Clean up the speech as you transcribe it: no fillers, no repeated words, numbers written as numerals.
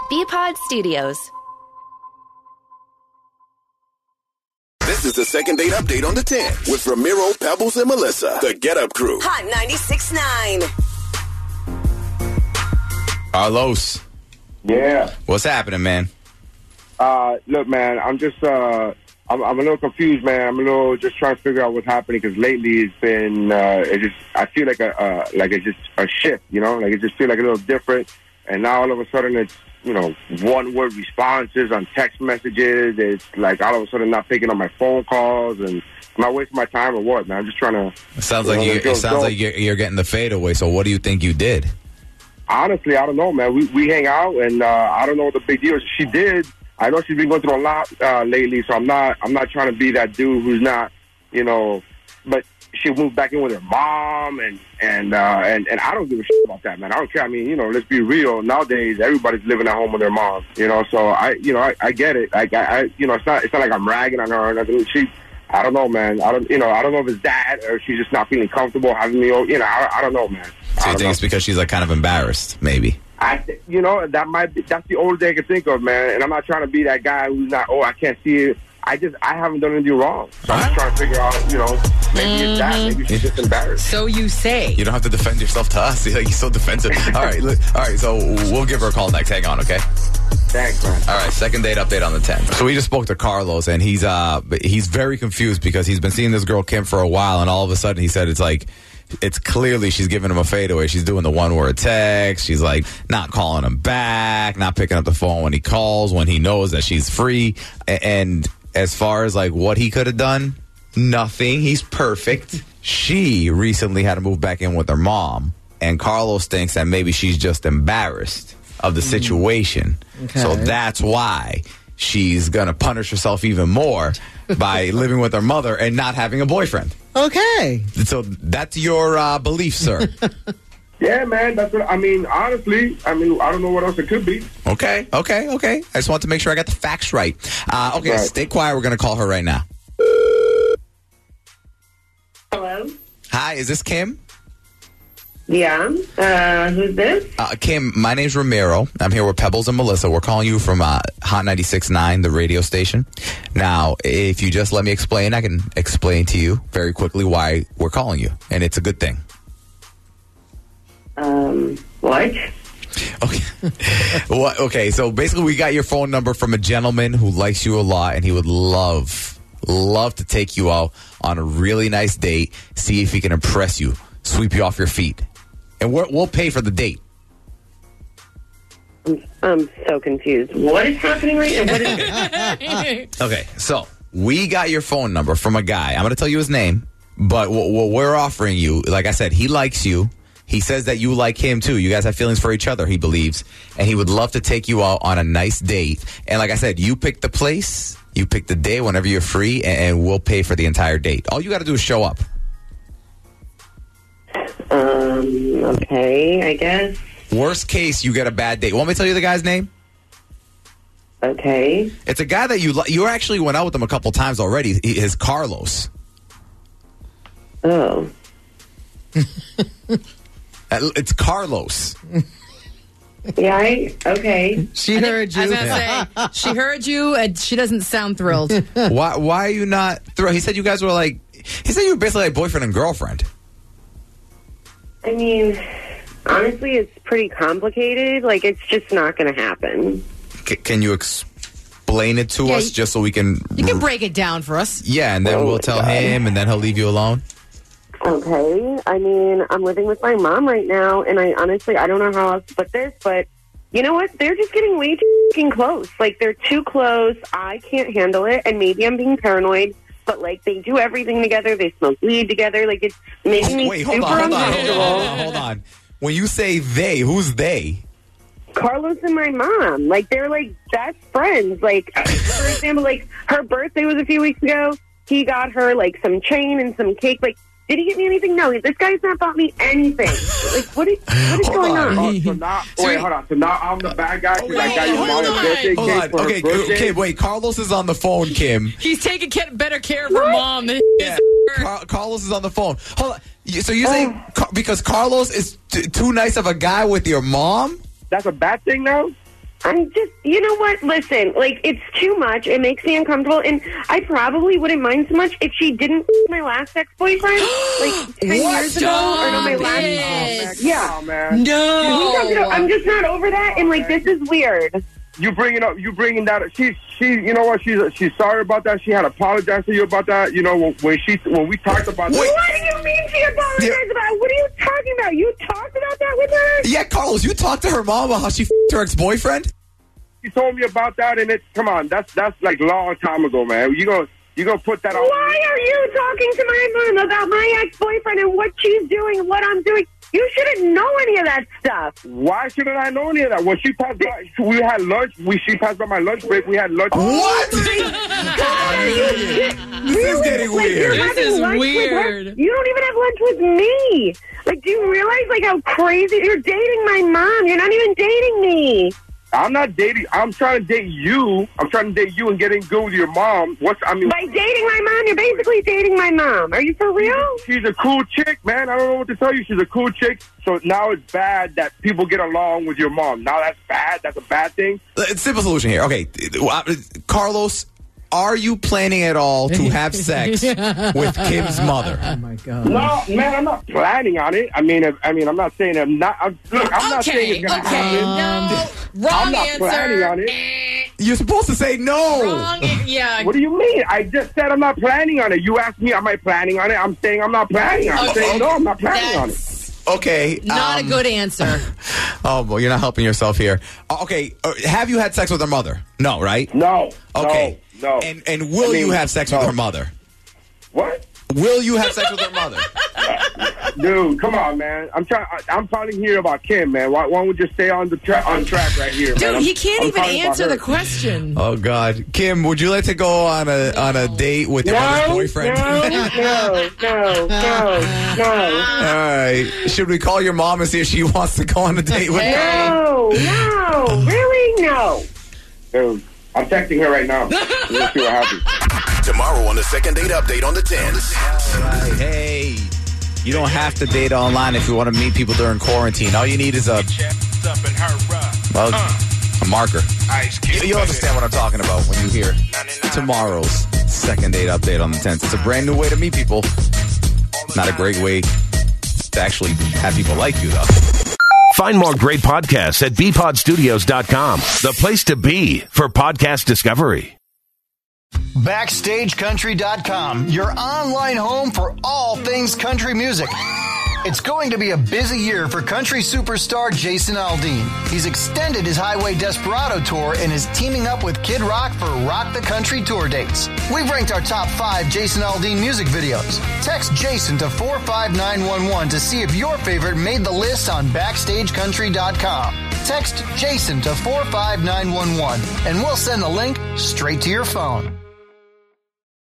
BPod Studios. This is the second date update on the 10 with Ramiro, Pebbles, and Melissa. The Get Up Crew. Hot 96.9. Carlos. Yeah. What's happening, man? Look, man, I'm just, I'm a little confused, man. I'm a little just trying to figure out what's happening because lately it's been, I feel like it's just a shift, you know? Like it just feels like a little different. And now all of a sudden it's, one-word responses on text messages. It's like all of a sudden not picking up my phone calls, and am I wasting my time or what, man? I'm just trying to. It sounds like you're getting the fadeaway. So what do you think you did? Honestly, I don't know, man. We hang out, and I don't know what the big deal is. She did. I know she's been going through a lot lately, so I'm not trying to be that dude who's not, but she moved back in with her mom, and I don't give a shit about that, man. I don't care. I mean, let's be real. Nowadays, everybody's living at home with their mom, So I get it. It's not like I'm ragging on her or nothing. I don't know, man. I don't know if it's that or she's just not feeling comfortable having me. I don't know, man. So you think it's because she's like kind of embarrassed, maybe? That's the only thing I can think of, man. And I'm not trying to be that guy who's not. I can't see it. I haven't done anything wrong. So I'm just trying to figure out, maybe it's that. Maybe she's just embarrassed. So you say. You don't have to defend yourself to us. You're so defensive. All right, so we'll give her a call next. Hang on, okay? Thanks, man. All right, second date update on the 10th. So we just spoke to Carlos, and he's very confused because he's been seeing this girl, Kim, for a while, and all of a sudden he said it's clearly she's giving him a fadeaway. She's doing the one-word text. She's like not calling him back, not picking up the phone when he calls, when he knows that she's free. And as far as like what he could have done, nothing. He's perfect. She recently had to move back in with her mom, and Carlos thinks that maybe she's just embarrassed of the situation. Okay. So that's why she's going to punish herself even more by living with her mother and not having a boyfriend. Okay. So that's your belief, sir. Yeah, man. That's what I mean. Honestly, I don't know what else it could be. Okay. I just want to make sure I got the facts right. Okay, right. Stay quiet. We're going to call her right now. Hello? Hi, is this Kim? Yeah. Who's this? Kim, my name's Ramiro. I'm here with Pebbles and Melissa. We're calling you from Hot 96.9, the radio station. Now, if you just let me explain, I can explain to you very quickly why we're calling you, and it's a good thing. What? Okay. Okay, so basically we got your phone number from a gentleman who likes you a lot, and he would love to take you out on a really nice date, see if he can impress you, sweep you off your feet. And we'll pay for the date. I'm so confused. What is happening right now? What is Okay, so we got your phone number from a guy. I'm going to tell you his name, but what we're offering you, like I said, he likes you. He says that you like him, too. You guys have feelings for each other, he believes. And he would love to take you out on a nice date. And like I said, you pick the place, you pick the day whenever you're free, and we'll pay for the entire date. All you got to do is show up. Okay, I guess. Worst case, you get a bad date. Want me to tell you the guy's name? Okay. It's a guy that you actually went out with him a couple times already. His Carlos. Oh. It's Carlos. Yeah, okay. She heard you. I was going to say, she heard you, and she doesn't sound thrilled. Why are you not thrilled? He said you guys were like, he said you were basically like boyfriend and girlfriend. I mean, honestly, it's pretty complicated. Like, it's just not going to happen. Can you explain it to us just so we can... You can break it down for us. Yeah, and then we'll tell him, and then he'll leave you alone. Okay. I mean, I'm living with my mom right now, and I don't know how else to put this, but you know what? They're just getting way too fucking close. Like, they're too close. I can't handle it, and maybe I'm being paranoid, but, like, they do everything together. They smoke weed together. Like, it's making me super uncomfortable. Hold on. When you say they, who's they? Carlos and my mom. Like, they're, like, best friends. Like, for example, like, her birthday was a few weeks ago. He got her, like, some chain and some cake. Like, did he get me anything? No, this guy's not bought me anything. Like, what is going on? Oh, so now, wait, hold on. So now I'm the bad guy because I got your mom's birthday cake for her birthday? Okay, wait. Carlos is on the phone, Kim. He's taking better care of her mom than Carlos is on the phone. Hold on. So you're saying because Carlos is too nice of a guy with your mom? That's a bad thing now? I'm just, you know what? Listen, like, it's too much. It makes me uncomfortable. And I probably wouldn't mind so much if she didn't my last ex-boyfriend, like, 10 years ago. Or no, my last. Yeah, man. No. I'm just not over that. And, like, this is weird. You bringing that. She. You know what? She's sorry about that. She had apologized to you about that. You know, when we talked about that. What do you mean she apologized about? What are you talking about? You talked about that with her? Yeah, Carlos, you talked to her mom about how she f***ed her ex-boyfriend? She told me about that, and come on, that's like long time ago, man. You gonna put that on? Why are you talking to my mom about my ex-boyfriend and what she's doing and what I'm doing? You shouldn't know any of that stuff. Why shouldn't I know any of that? When she passed by, we had lunch. She passed by my lunch break. We had lunch. What? God, This is getting weird. This is weird. You don't even have lunch with me. Like, do you realize, like, how crazy? You're dating my mom. You're not even dating me. I'm not dating. I'm trying to date you. I'm trying to date you and getting good with your mom. By dating my mom, you're basically dating my mom. Are you for real? She's a cool chick, man. I don't know what to tell you. She's a cool chick. So now it's bad that people get along with your mom. Now that's bad. That's a bad thing. Simple solution here. Okay, Carlos, are you planning at all to have sex with Kim's mother? Oh, my God. No, man, I'm not planning on it. I mean, I'm not saying I'm not. I'm not saying it's gonna happen. No. Wrong I'm not answer. planning on it. You're supposed to say no. Wrong. Yeah. What do you mean? I just said I'm not planning on it. You asked me, am I planning on it? I'm saying I'm not planning on it. I'm saying no, I'm not planning on it. Okay. Not a good answer. Oh, well, you're not helping yourself here. Okay, have you had sex with her mother? No, right? No. Okay. No. And will you have sex with her mother? What? Will you have sex with her mother? Dude, come on, man. I'm calling here about Kim, man. Why don't we just stay on track right here, Dude, man? he can't even calling about answer her. the question. Oh God, Kim, would you like to go on a date with your mother's boyfriend? No. All right. Should we call your mom and see if she wants to go on a date with her? No. Really? No. Dude, I'm texting her right now. Let's see what happens. Tomorrow on the Second Date Update on the 10th. Right. Hey, you don't have to date online if you want to meet people during quarantine. All you need is a marker. You'll understand what I'm talking about when you hear tomorrow's Second Date Update on the 10th. It's a brand new way to meet people. Not a great way to actually have people like you, though. Find more great podcasts at bpodstudios.com, the place to be for podcast discovery. BackstageCountry.com, your online home for all things country music. It's going to be a busy year for country superstar Jason Aldean. He's extended his Highway Desperado tour and is teaming up with Kid Rock for Rock the Country tour dates. We've ranked our top 5 Jason Aldean music videos. Text Jason to 45911 to see if your favorite made the list on BackstageCountry.com. Text Jason to 45911 and we'll send the link straight to your phone.